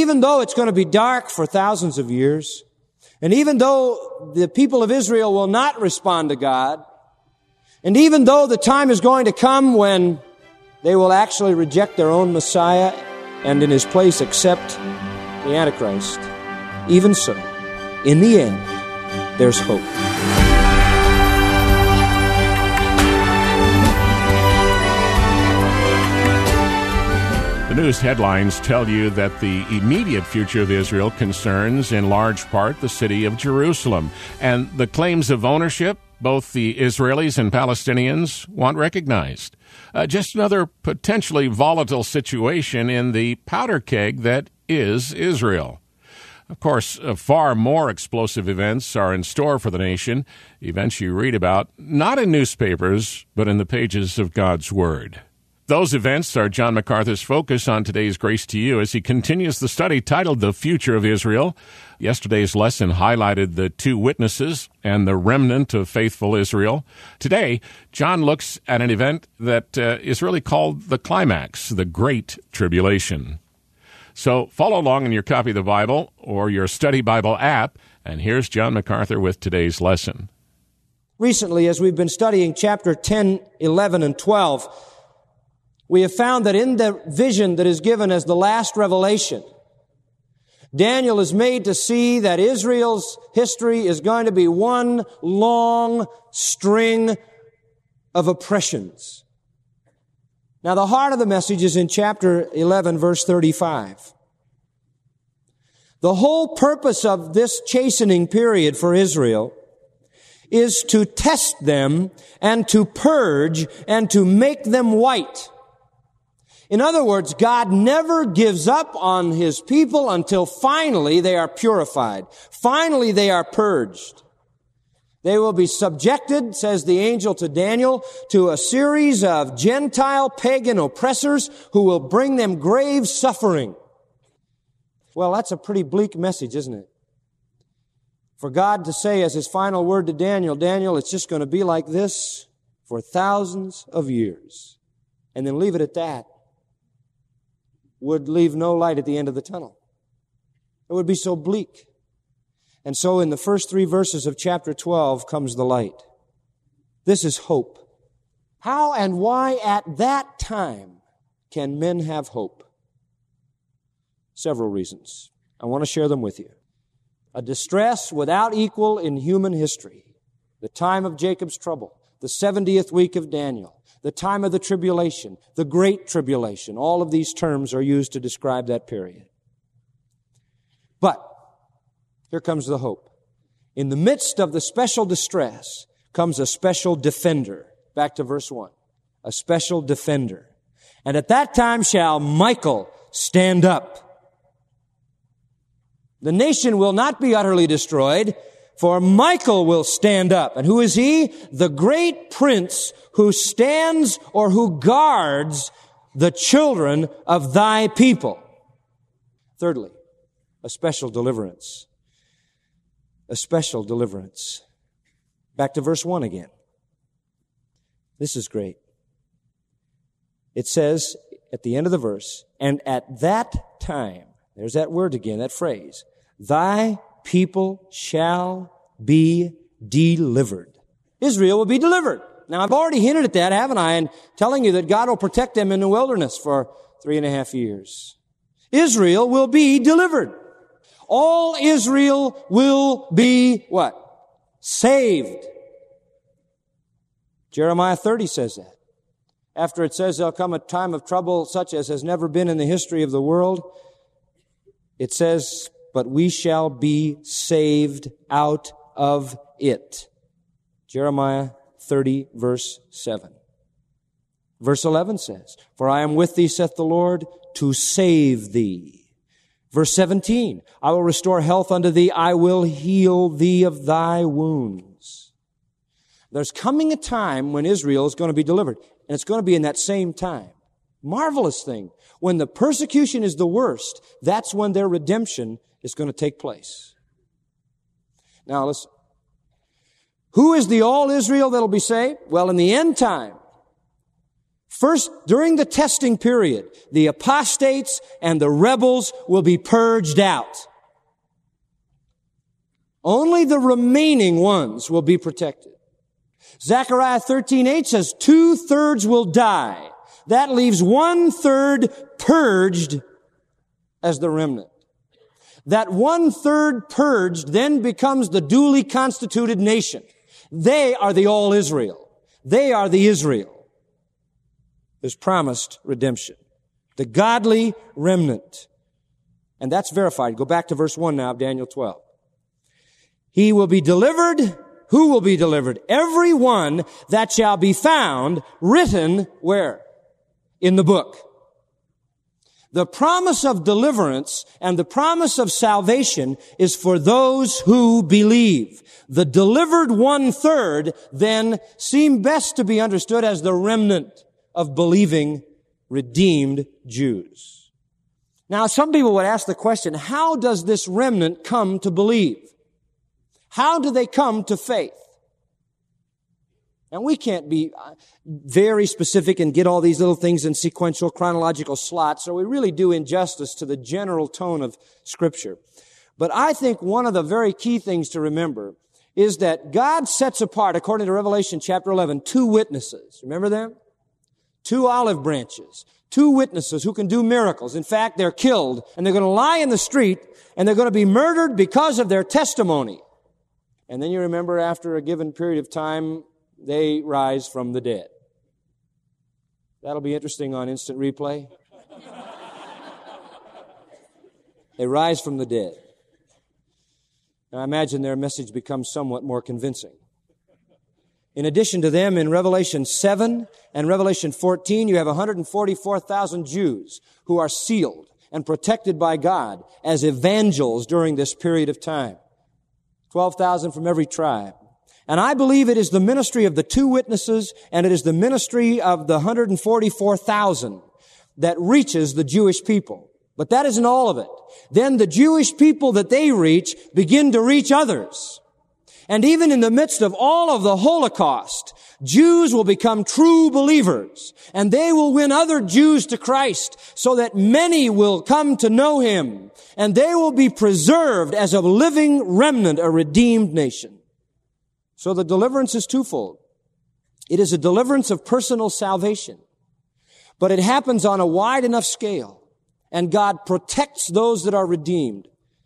even though it's going to be dark for thousands of years, and even though the people of Israel will not respond to God, and even though the time is going to come when they will actually reject their own Messiah and in his place accept the Antichrist, even so, in the end, there's hope. The news headlines tell you that the immediate future of Israel concerns, in large part, the city of Jerusalem. And the claims of ownership, both the Israelis and Palestinians want recognized. Just another potentially volatile situation in the powder keg that is Israel. Of course, far more explosive events are in store for the nation, events you read about, not in newspapers, but in the pages of God's Word. Those events are John MacArthur's focus on today's Grace to You as he continues the study titled The Future of Israel. Yesterday's lesson highlighted the two witnesses and the remnant of faithful Israel. Today, John looks at an event that is really called the climax, the Great Tribulation. So follow along in your copy of the Bible or your Study Bible app, and here's John MacArthur with today's lesson. Recently, as we've been studying chapter 10, 11, and 12, we have found that in the vision that is given as the last revelation, Daniel is made to see that Israel's history is going to be one long string of oppressions. Now, the heart of the message is in chapter 11, verse 35. The whole purpose of this chastening period for Israel is to test them and to purge and to make them white. In other words, God never gives up on his people until finally they are purified. Finally they are purged. They will be subjected, says the angel to Daniel, to a series of Gentile pagan oppressors who will bring them grave suffering. Well, that's a pretty bleak message, isn't it? For God to say as his final word to Daniel, Daniel, it's just going to be like this for thousands of years. And then leave it at that. Would leave no light at the end of the tunnel. It would be so bleak. And so in the first 3 verses of chapter 12 comes the light. This is hope. How and why at that time can men have hope? Several reasons. I want to share them with you. A distress without equal in human history. The time of Jacob's trouble. The 70th week of Daniel. The time of the tribulation, the great tribulation. All of these terms are used to describe that period. But here comes the hope. In the midst of the special distress comes a special defender. Back to verse 1. A special defender. And at that time shall Michael stand up. The nation will not be utterly destroyed, for Michael will stand up. And who is he? The great prince who stands or who guards the children of thy people. Thirdly, a special deliverance. A special deliverance. Back to verse 1 again. This is great. It says at the end of the verse, and at that time, there's that word again, that phrase, thy people shall be delivered. Israel will be delivered. Now, I've already hinted at that, haven't I? And telling you that God will protect them in the wilderness for 3.5 years. Israel will be delivered. All Israel will be what? Saved. Jeremiah 30 says that. After it says there'll come a time of trouble such as has never been in the history of the world, it says, but we shall be saved out of it. Jeremiah 30, verse 7. Verse 11 says, for I am with thee, saith the Lord, to save thee. Verse 17, I will restore health unto thee. I will heal thee of thy wounds. There's coming a time when Israel is going to be delivered, and it's going to be in that same time. Marvelous thing. When the persecution is the worst, that's when their redemption is going to take place. Now listen. Who is the all Israel that'll be saved? Well, in the end time, First, during the testing period, the apostates and the rebels will be purged out. Only the remaining ones will be protected. Zechariah 13:8 says 2/3 will die. That leaves 1/3 purged as the remnant. That 1/3 purged then becomes the duly constituted nation. They are the all Israel. They are the Israel. There's promised redemption. The godly remnant. And that's verified. Go back to verse 1 now of Daniel 12. He will be delivered. Who will be delivered? Every one that shall be found written where? In the book. The promise of deliverance and the promise of salvation is for those who believe. The delivered 1/3 then seem best to be understood as the remnant of believing, redeemed Jews. Now, some people would ask the question, how does this remnant come to believe? How do they come to faith? And we can't be very specific and get all these little things in sequential, chronological slots, so we really do injustice to the general tone of Scripture. But I think one of the very key things to remember is that God sets apart, according to Revelation chapter 11, 2 witnesses. Remember them? 2 olive branches. 2 witnesses who can do miracles. In fact, they're killed, and they're going to lie in the street, and they're going to be murdered because of their testimony. And then you remember after a given period of time, they rise from the dead. That'll be interesting on instant replay. They rise from the dead. Now I imagine their message becomes somewhat more convincing. In addition to them, in Revelation 7 and Revelation 14, you have 144,000 Jews who are sealed and protected by God as evangels during this period of time. 12,000 from every tribe. And I believe it is the ministry of the 2 witnesses and it is the ministry of the 144,000 that reaches the Jewish people. But that isn't all of it. Then the Jewish people that they reach begin to reach others. And even in the midst of all of the Holocaust, Jews will become true believers, and they will win other Jews to Christ so that many will come to know Him, and they will be preserved as a living remnant, a redeemed nation. So the deliverance is twofold. It is a deliverance of personal salvation, but it happens on a wide enough scale, and God protects those that are redeemed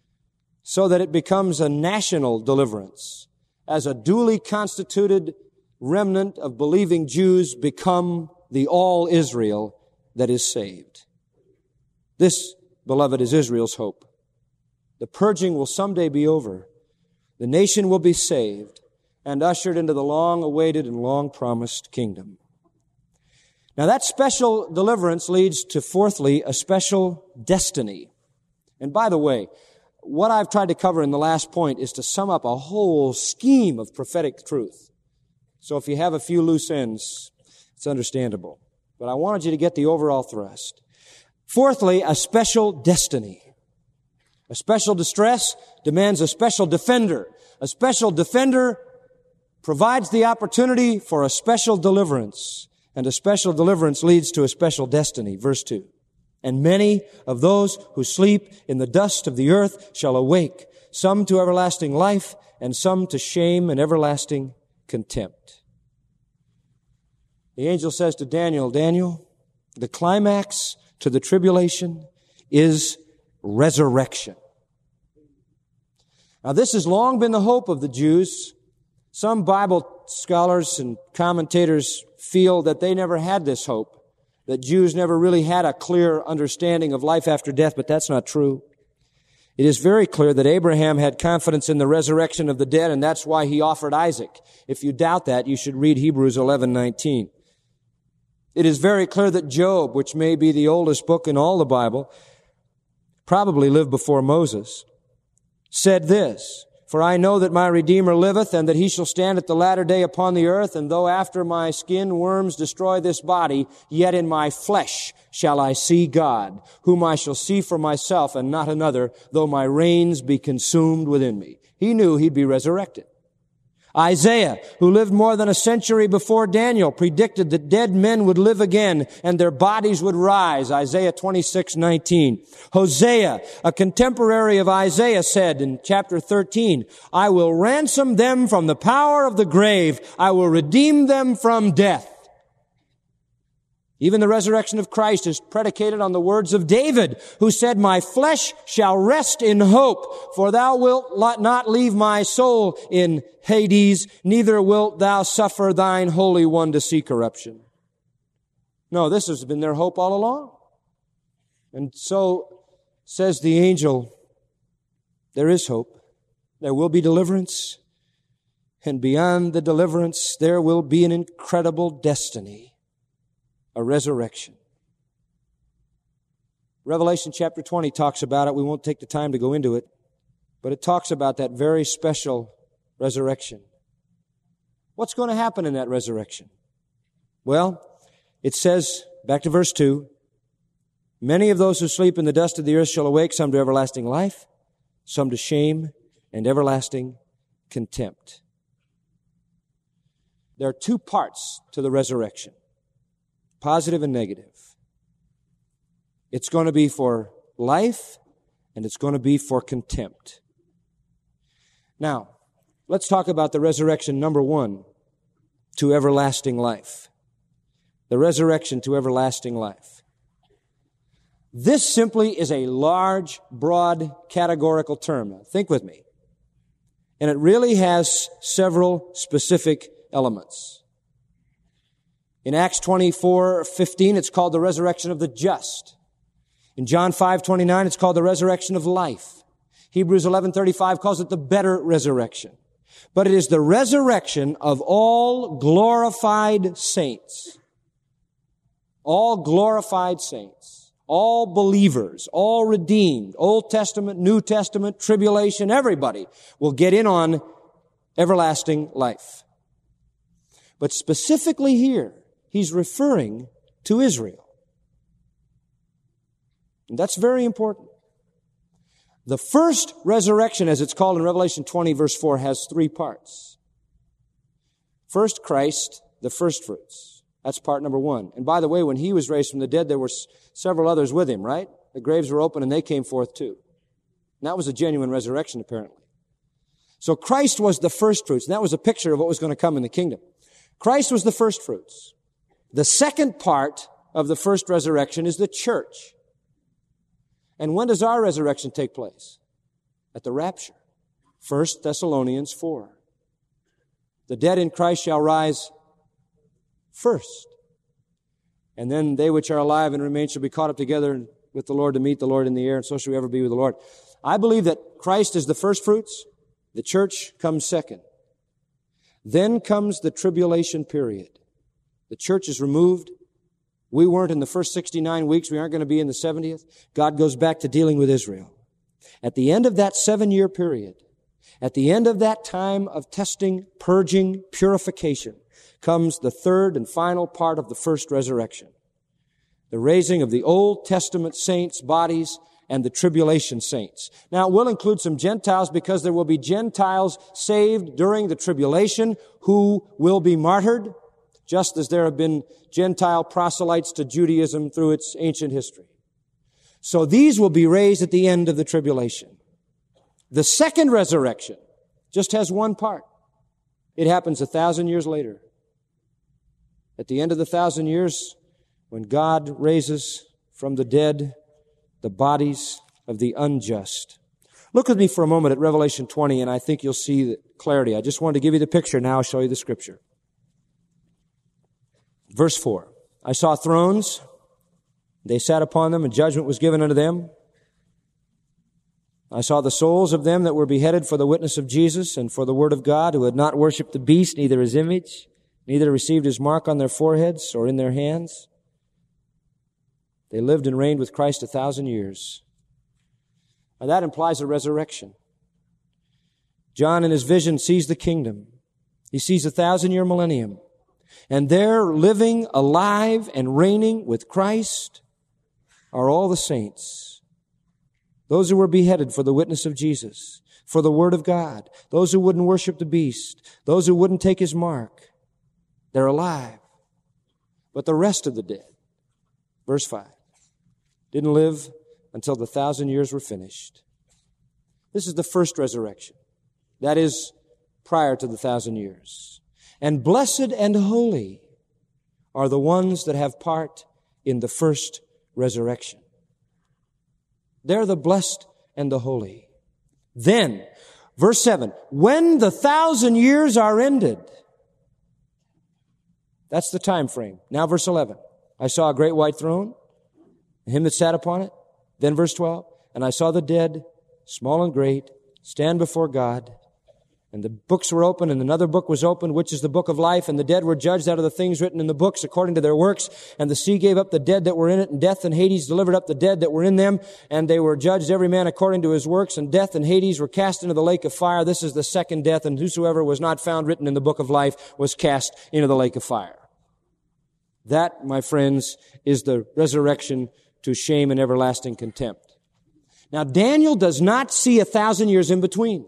so that it becomes a national deliverance as a duly constituted remnant of believing Jews become the all Israel that is saved. This, beloved, is Israel's hope. The purging will someday be over. The nation will be saved and ushered into the long-awaited and long-promised kingdom. Now that special deliverance leads to, fourthly, a special destiny. And by the way, what I've tried to cover in the last point is to sum up a whole scheme of prophetic truth. So if you have a few loose ends, it's understandable. But I wanted you to get the overall thrust. Fourthly, a special destiny. A special distress demands a special defender. A special defender provides the opportunity for a special deliverance. And a special deliverance leads to a special destiny. Verse 2. And many of those who sleep in the dust of the earth shall awake, some to everlasting life, and some to shame and everlasting contempt. The angel says to Daniel, Daniel, the climax to the tribulation is resurrection. Now, this has long been the hope of the Jews. Some Bible scholars and commentators feel that they never had this hope, that Jews never really had a clear understanding of life after death, but that's not true. It is very clear that Abraham had confidence in the resurrection of the dead, and that's why he offered Isaac. If you doubt that, you should read Hebrews 11:19. It is very clear that Job, which may be the oldest book in all the Bible, probably lived before Moses, said this, For I know that my Redeemer liveth, and that he shall stand at the latter day upon the earth, and though after my skin worms destroy this body, yet in my flesh shall I see God, whom I shall see for myself and not another, though my reins be consumed within me. He knew he'd be resurrected. Isaiah, who lived more than a century before Daniel, predicted that dead men would live again and their bodies would rise. Isaiah 26:19. Hosea, a contemporary of Isaiah, said in chapter 13, I will ransom them from the power of the grave. I will redeem them from death. Even the resurrection of Christ is predicated on the words of David, who said, my flesh shall rest in hope, for thou wilt not leave my soul in Hades, neither wilt thou suffer thine Holy One to see corruption. No, this has been their hope all along. And so says the angel, there is hope. There will be deliverance. And beyond the deliverance, there will be an incredible destiny. A resurrection. Revelation chapter 20 talks about it. We won't take the time to go into it, but it talks about that very special resurrection. What's going to happen in that resurrection? Well, it says, back to verse 2, many of those who sleep in the dust of the earth shall awake, some to everlasting life, some to shame and everlasting contempt. There are two parts to the resurrection. Positive and negative. It's going to be for life and it's going to be for contempt. Now, let's talk about the resurrection, number one, to everlasting life. The resurrection to everlasting life. This simply is a large, broad, categorical term. Now, think with me. And it really has several specific elements. In Acts 24:15, it's called the resurrection of the just. In John 5:29, it's called the resurrection of life. Hebrews 11:35 calls it the better resurrection. But it is the resurrection of all glorified saints. All glorified saints. All believers. All redeemed. Old Testament, New Testament, tribulation, everybody will get in on everlasting life. But specifically here, he's referring to Israel. And that's very important. The first resurrection, as it's called in Revelation 20, verse 4, has three parts. First, Christ, the first fruits. That's part number one. And by the way, when he was raised from the dead, there were several others with him, right? The graves were open and they came forth too. And that was a genuine resurrection, apparently. So Christ was the first fruits. And that was a picture of what was going to come in the kingdom. Christ was the first fruits. The second part of the first resurrection is the church. And when does our resurrection take place? At the rapture. 1 Thessalonians 4. The dead in Christ shall rise first. And then they which are alive and remain shall be caught up together with the Lord to meet the Lord in the air, and so shall we ever be with the Lord. I believe that Christ is the first fruits. The church comes second. Then comes the tribulation period. The church is removed. We weren't in the first 69 weeks. We aren't going to be in the 70th. God goes back to dealing with Israel. At the end of that 7-year period, at the end of that time of testing, purging, purification, comes the third and final part of the first resurrection. The raising of the Old Testament saints' bodies and the tribulation saints. Now, it will include some Gentiles because there will be Gentiles saved during the tribulation who will be martyred, just as there have been Gentile proselytes to Judaism through its ancient history. So these will be raised at the end of the tribulation. The second resurrection just has one part. It happens 1,000 years later. At the end of the 1,000 years, when God raises from the dead the bodies of the unjust. Look with me for a moment at Revelation 20, and I think you'll see the clarity. I just wanted to give you the picture. Now I'll show you the scripture. Verse 4. I saw thrones. They sat upon them, and judgment was given unto them. I saw the souls of them that were beheaded for the witness of Jesus and for the word of God, who had not worshipped the beast, neither his image, neither received his mark on their foreheads or in their hands. They lived and reigned with Christ 1,000 years. Now that implies a resurrection. John in his vision sees the kingdom. He sees 1,000-year millennium. And there living, alive, and reigning with Christ are all the saints. those who were beheaded for the witness of Jesus, for the word of God, those who wouldn't worship the beast, those who wouldn't take his mark, they're alive. But the rest of the dead, verse 5, didn't live until the 1,000 years were finished. This is the first resurrection. That is prior to the 1,000 years. And blessed and holy are the ones that have part in the first resurrection. They're the blessed and the holy. Then, verse 7, when the 1,000 years are ended, that's the time frame. Now verse 11, I saw a great white throne, and him that sat upon it. Then verse 12, and I saw the dead, small and great, stand before God. And the books were opened, and another book was opened, which is the book of life. And the dead were judged out of the things written in the books according to their works. And the sea gave up the dead that were in it, and death and Hades delivered up the dead that were in them. And they were judged every man according to his works. And death and Hades were cast into the lake of fire. This is the second death. And whosoever was not found written in the book of life was cast into the lake of fire. That, my friends, is the resurrection to shame and everlasting contempt. Now, Daniel does not see 1,000 years in between.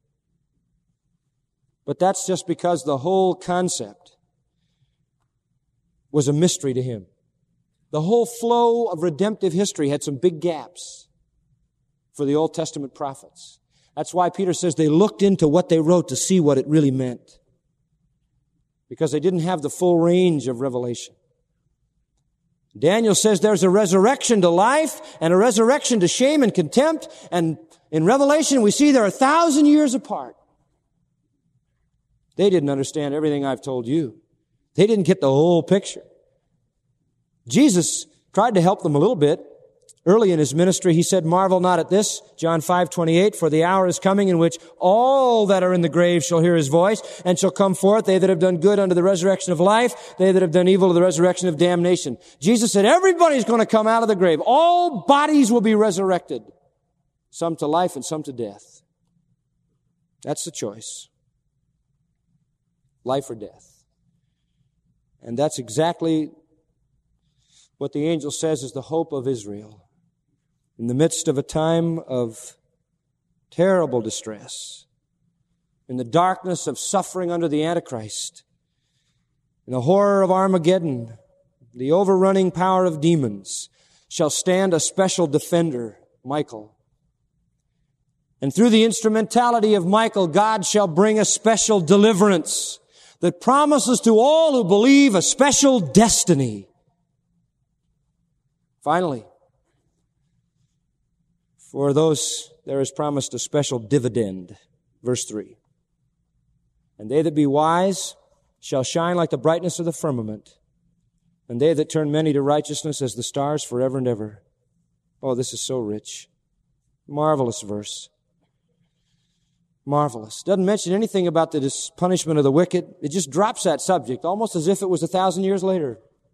But that's just because the whole concept was a mystery to him. The whole flow of redemptive history had some big gaps for the Old Testament prophets. That's why Peter says they looked into what they wrote to see what it really meant. Because they didn't have the full range of revelation. Daniel says there's a resurrection to life and a resurrection to shame and contempt. And in Revelation we see they're 1,000 years apart. They didn't understand everything I've told you. They didn't get the whole picture. Jesus tried to help them a little bit. Early in his ministry, he said, marvel not at this, John 5:28, for the hour is coming in which all that are in the grave shall hear his voice and shall come forth, they that have done good unto the resurrection of life, they that have done evil to the resurrection of damnation. Jesus said, everybody's going to come out of the grave. All bodies will be resurrected. Some to life and some to death. That's the choice. Life or death. And that's exactly what the angel says is the hope of Israel. In the midst of a time of terrible distress, in the darkness of suffering under the Antichrist, in the horror of Armageddon, the overrunning power of demons, shall stand a special defender, Michael. And through the instrumentality of Michael, God shall bring a special deliverance that promises to all who believe a special destiny. Finally, for those there is promised a special dividend. Verse 3. And they that be wise shall shine like the brightness of the firmament, and they that turn many to righteousness as the stars forever and ever. Oh, this is so rich. Marvelous verse. Marvelous. Doesn't mention anything about the punishment of the wicked. It just drops that subject, almost as if it was 1,000 years later.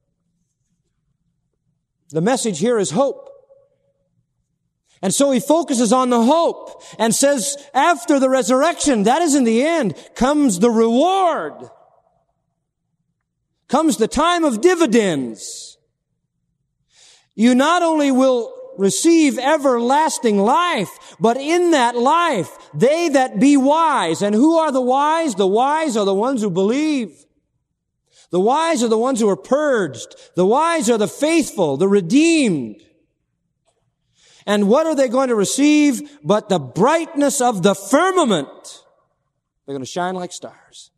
The message here is hope. And so he focuses on the hope and says, after the resurrection, that is in the end, comes the reward. Comes the time of dividends. You not only will receive everlasting life, but in that life, they that be wise. And who are the wise? The wise are the ones who believe. The wise are the ones who are purged. The wise are the faithful, the redeemed. And what are they going to receive but the brightness of the firmament? They're going to shine like stars.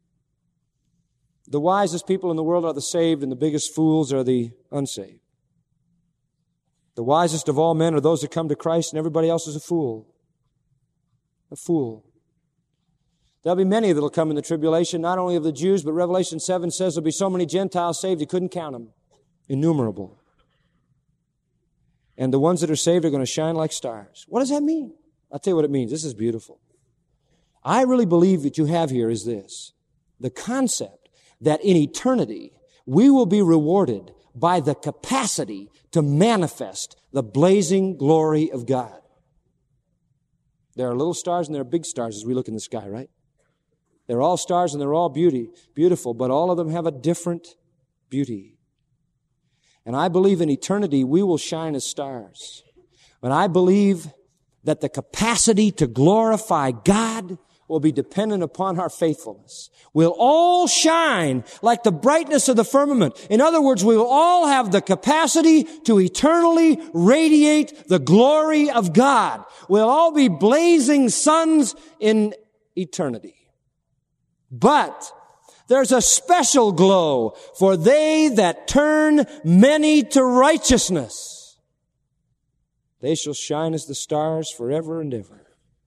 The wisest people in the world are the saved, and the biggest fools are the unsaved. The wisest of all men are those that come to Christ, and everybody else is a fool. A fool. There'll be many that will come in the tribulation, not only of the Jews, but Revelation 7 says there'll be so many Gentiles saved you couldn't count them. Innumerable. And the ones that are saved are going to shine like stars. What does that mean? I'll tell you what it means. This is beautiful. I really believe that you have here is this. The concept that in eternity we will be rewarded by the capacity to manifest the blazing glory of God. There are little stars and there are big stars as we look in the sky, right? They're all stars and they're all beautiful, but all of them have a different beauty. And I believe in eternity we will shine as stars. And I believe that the capacity to glorify God will be dependent upon our faithfulness. We'll all shine like the brightness of the firmament. In other words, we will all have the capacity to eternally radiate the glory of God. We'll all be blazing suns in eternity. But there's a special glow for they that turn many to righteousness. They shall shine as the stars forever and ever.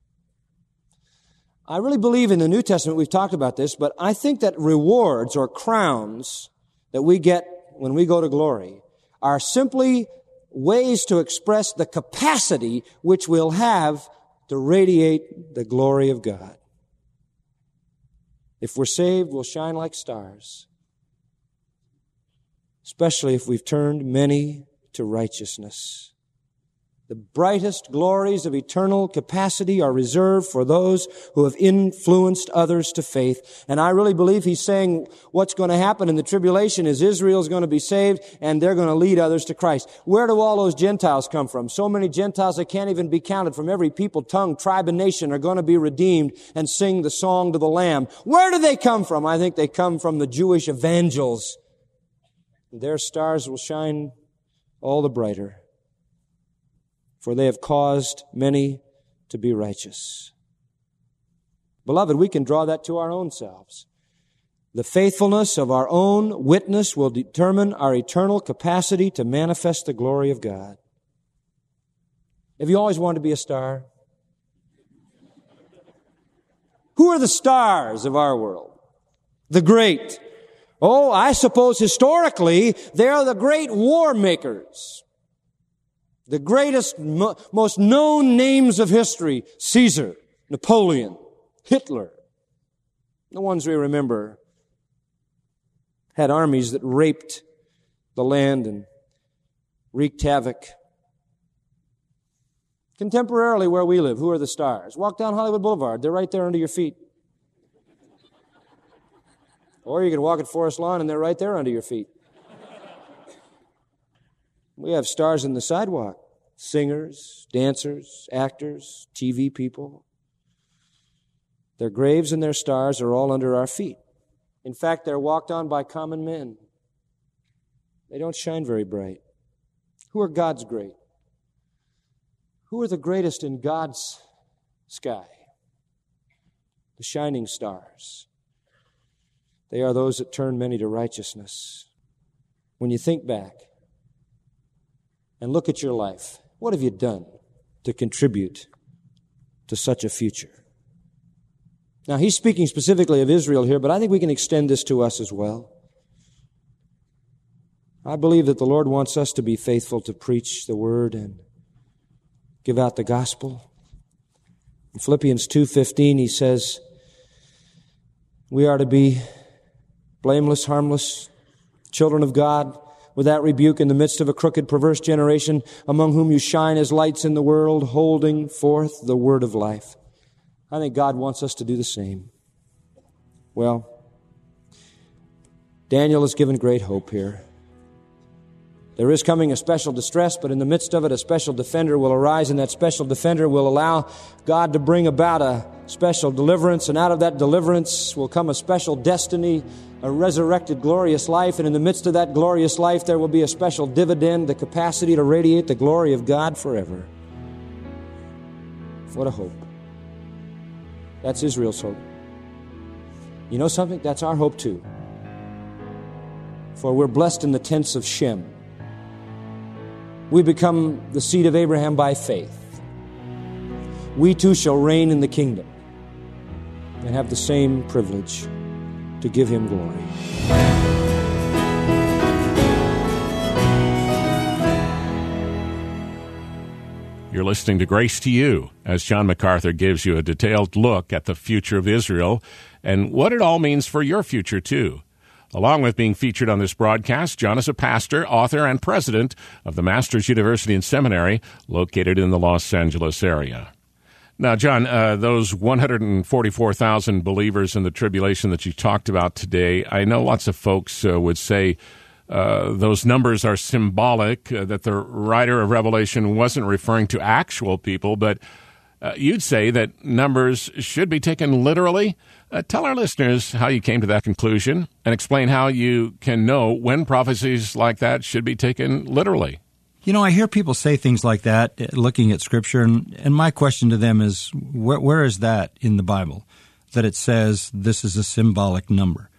I really believe in the New Testament, we've talked about this, but I think that rewards or crowns that we get when we go to glory are simply ways to express the capacity which we'll have to radiate the glory of God. If we're saved, we'll shine like stars, especially if we've turned many to righteousness. The brightest glories of eternal capacity are reserved for those who have influenced others to faith. And I really believe he's saying what's going to happen in the tribulation is Israel's going to be saved and they're going to lead others to Christ. Where do all those Gentiles come from? So many Gentiles that can't even be counted from every people, tongue, tribe, and nation are going to be redeemed and sing the song to the Lamb. Where do they come from? I think they come from the Jewish evangels. Their stars will shine all the brighter, for they have caused many to be righteous. Beloved, we can draw that to our own selves. The faithfulness of our own witness will determine our eternal capacity to manifest the glory of God. Have you always wanted to be a star? Who are the stars of our world? The great. Oh, I suppose historically, they are the great war makers. The greatest, most known names of history, Caesar, Napoleon, Hitler. The ones we remember had armies that raped the land and wreaked havoc. Contemporarily, where we live, who are the stars? Walk down Hollywood Boulevard. They're right there under your feet. Or you can walk at Forest Lawn and they're right there under your feet. We have stars in the sidewalk. Singers, dancers, actors, TV people. Their graves and their stars are all under our feet. In fact, they're walked on by common men. They don't shine very bright. Who are God's great? Who are the greatest in God's sky? The shining stars. They are those that turn many to righteousness. When you think back and look at your life, what have you done to contribute to such a future? Now, he's speaking specifically of Israel here, but I think we can extend this to us as well. I believe that the Lord wants us to be faithful to preach the word and give out the gospel. In Philippians 2:15, he says, we are to be blameless, harmless, children of God, without rebuke in the midst of a crooked, perverse generation, among whom you shine as lights in the world, holding forth the word of life. I think God wants us to do the same. Well, Daniel is given great hope here. There is coming a special distress, but in the midst of it, a special defender will arise, and that special defender will allow God to bring about a special deliverance, and out of that deliverance will come a special destiny, a resurrected, glorious life, and in the midst of that glorious life, there will be a special dividend, the capacity to radiate the glory of God forever. What a hope. That's Israel's hope. You know something? That's our hope too. For we're blessed in the tents of Shem. We become the seed of Abraham by faith. We too shall reign in the kingdom and have the same privilege to give him glory. You're listening to Grace to You as John MacArthur gives you a detailed look at the future of Israel and what it all means for your future too. Along with being featured on this broadcast, John is a pastor, author, and president of the Masters University and Seminary located in the Los Angeles area. Now, John, those 144,000 believers in the tribulation that you talked about today, I know lots of folks would say those numbers are symbolic, that the writer of Revelation wasn't referring to actual people, but you'd say that numbers should be taken literally. Tell our listeners how you came to that conclusion and explain how you can know when prophecies like that should be taken literally. You know, I hear people say things like that, looking at Scripture, and my question to them is, where is that in the Bible, that it says this is a symbolic number?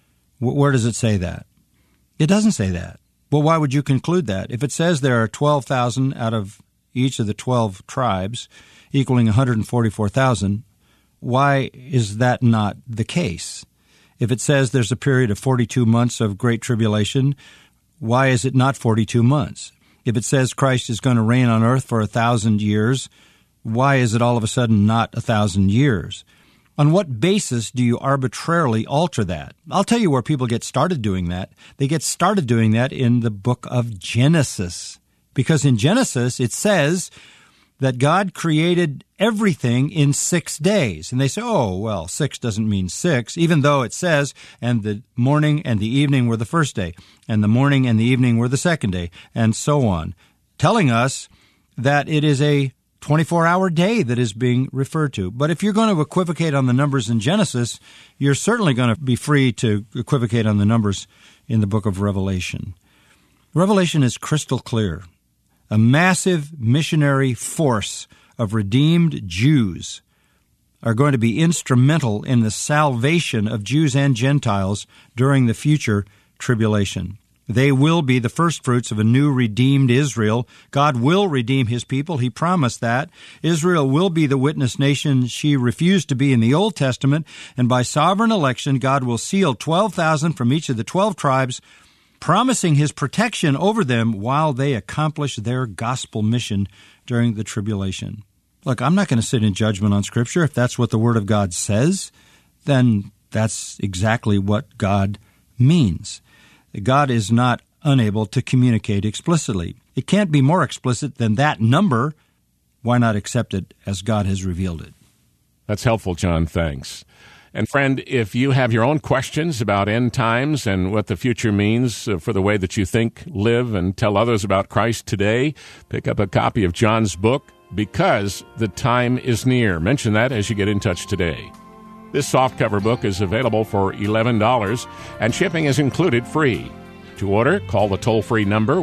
Where does it say that? It doesn't say that. Well, why would you conclude that? If it says there are 12,000 out of each of the 12 tribes, equaling 144,000, why is that not the case? If it says there's a period of 42 months of great tribulation, why is it not 42 months? If it says Christ is going to reign on earth for 1,000 years, why is it all of a sudden not 1,000 years? On what basis do you arbitrarily alter that? I'll tell you where people get started doing that. They get started doing that in the book of Genesis. Because in Genesis, it says that God created everything in 6 days. And they say, oh, well, 6 doesn't mean 6, even though it says, and the morning and the evening were the first day, and the morning and the evening were the second day, and so on, telling us that it is a 24-hour day that is being referred to. But if you're going to equivocate on the numbers in Genesis, you're certainly going to be free to equivocate on the numbers in the book of Revelation. Revelation is crystal clear. A massive missionary force of redeemed Jews are going to be instrumental in the salvation of Jews and Gentiles during the future tribulation. They will be the first fruits of a new redeemed Israel. God will redeem his people. He promised that. Israel will be the witness nation she refused to be in the Old Testament, and by sovereign election, God will seal 12,000 from each of the 12 tribes, promising his protection over them while they accomplish their gospel mission during the tribulation. Look, I'm not going to sit in judgment on Scripture. If that's what the Word of God says, then that's exactly what God means. God is not unable to communicate explicitly. It can't be more explicit than that number. Why not accept it as God has revealed it? That's helpful, John. Thanks. And friend, if you have your own questions about end times and what the future means for the way that you think, live, and tell others about Christ today, pick up a copy of John's book, Because the Time is Near. Mention that as you get in touch today. This softcover book is available for $11, and shipping is included free. To order, call the toll-free number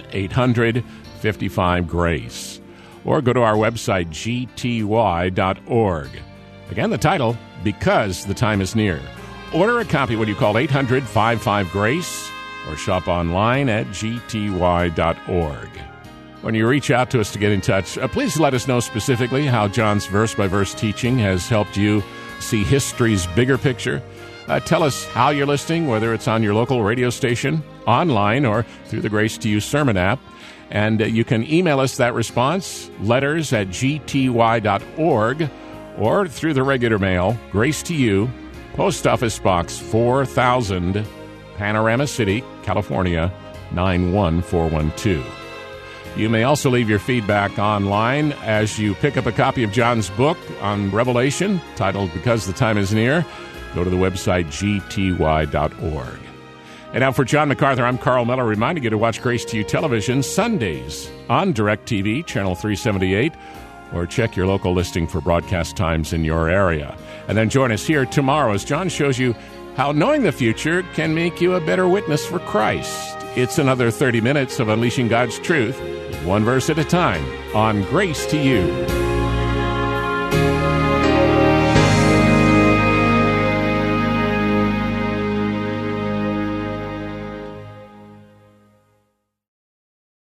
1-800-55-GRACE, or go to our website, gty.org. Again, the title, Because the Time is Near. Order a copy when you call 800-55-GRACE or shop online at gty.org. When you reach out to us to get in touch, please let us know specifically how John's verse-by-verse teaching has helped you see history's bigger picture. Tell us how you're listening, whether it's on your local radio station, online, or through the Grace to You sermon app. And you can email us that response, letters at gty.org, or through the regular mail, Grace to You, Post Office Box 4000, Panorama City, California, 91412. You may also leave your feedback online as you pick up a copy of John's book on Revelation, titled Because the Time is Near. Go to the website, gty.org. And now for John MacArthur, I'm Carl Miller, reminding you to watch Grace to You Television Sundays on DirecTV, Channel 378, or check your local listing for broadcast times in your area. And then join us here tomorrow as John shows you how knowing the future can make you a better witness for Christ. It's another 30 minutes of unleashing God's truth, one verse at a time, on Grace to You.